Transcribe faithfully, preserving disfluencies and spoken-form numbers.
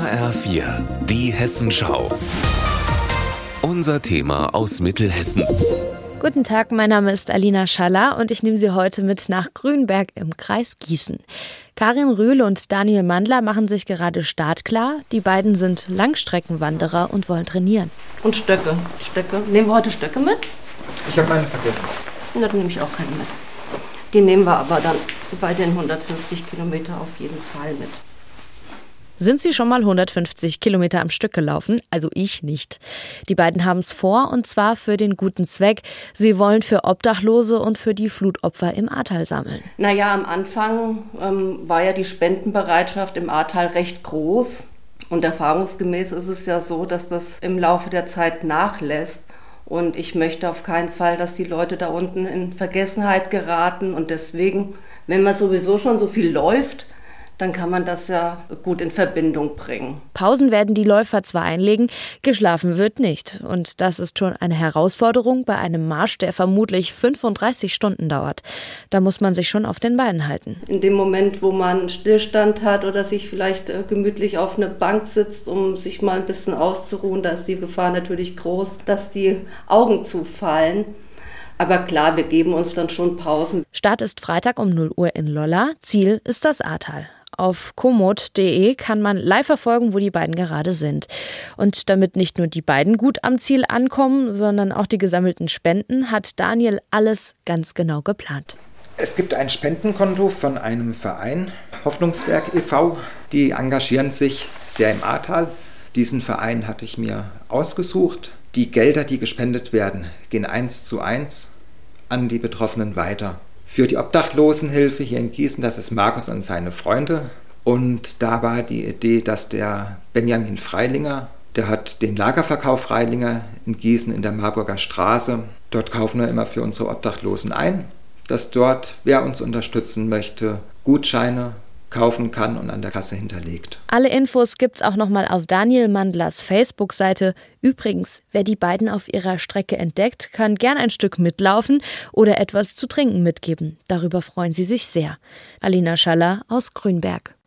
R vier, die Hessenschau. Unser Thema aus Mittelhessen. Guten Tag, mein Name ist Alina Schaller und ich nehme Sie heute mit nach Grünberg im Kreis Gießen. Karin Rühl und Daniel Mandler machen sich gerade startklar. Die beiden sind Langstreckenwanderer und wollen trainieren. Und Stöcke. Stöcke. Nehmen wir heute Stöcke mit? Ich habe meine vergessen. Na, dann nehme ich auch keine mit. Die nehmen wir aber dann bei den hundertfünfzig Kilometer auf jeden Fall mit. Sind Sie schon mal hundertfünfzig Kilometer am Stück gelaufen? Also ich nicht. Die beiden haben es vor, und zwar für den guten Zweck. Sie wollen für Obdachlose und für die Flutopfer im Ahrtal sammeln. Naja, am Anfang ähm, war ja die Spendenbereitschaft im Ahrtal recht groß. Und erfahrungsgemäß ist es ja so, dass das im Laufe der Zeit nachlässt. Und ich möchte auf keinen Fall, dass die Leute da unten in Vergessenheit geraten. Und deswegen, wenn man sowieso schon so viel läuft, dann kann man das ja gut in Verbindung bringen. Pausen werden die Läufer zwar einlegen, geschlafen wird nicht. Und das ist schon eine Herausforderung bei einem Marsch, der vermutlich fünfunddreißig Stunden dauert. Da muss man sich schon auf den Beinen halten. In dem Moment, wo man einen Stillstand hat oder sich vielleicht äh, gemütlich auf eine Bank sitzt, um sich mal ein bisschen auszuruhen, da ist die Gefahr natürlich groß, dass die Augen zufallen. Aber klar, wir geben uns dann schon Pausen. Start ist Freitag um null Uhr in Lolla. Ziel ist das Ahrtal. Auf komoot punkt de kann man live verfolgen, wo die beiden gerade sind. Und damit nicht nur die beiden gut am Ziel ankommen, sondern auch die gesammelten Spenden, hat Daniel alles ganz genau geplant. Es gibt ein Spendenkonto von einem Verein, Hoffnungswerk e V Die engagieren sich sehr im Ahrtal. Diesen Verein hatte ich mir ausgesucht. Die Gelder, die gespendet werden, gehen eins zu eins an die Betroffenen weiter. Für die Obdachlosenhilfe hier in Gießen, das ist Markus und seine Freunde. Und da war die Idee, dass der Benjamin Freilinger, der hat den Lagerverkauf Freilinger in Gießen in der Marburger Straße. Dort kaufen wir immer für unsere Obdachlosen ein, dass dort, wer uns unterstützen möchte, Gutscheine kaufen kann und an der Kasse hinterlegt. Alle Infos gibt's auch nochmal auf Daniel Mandlers Facebook-Seite. Übrigens, wer die beiden auf ihrer Strecke entdeckt, kann gern ein Stück mitlaufen oder etwas zu trinken mitgeben. Darüber freuen sie sich sehr. Alina Schaller aus Grünberg.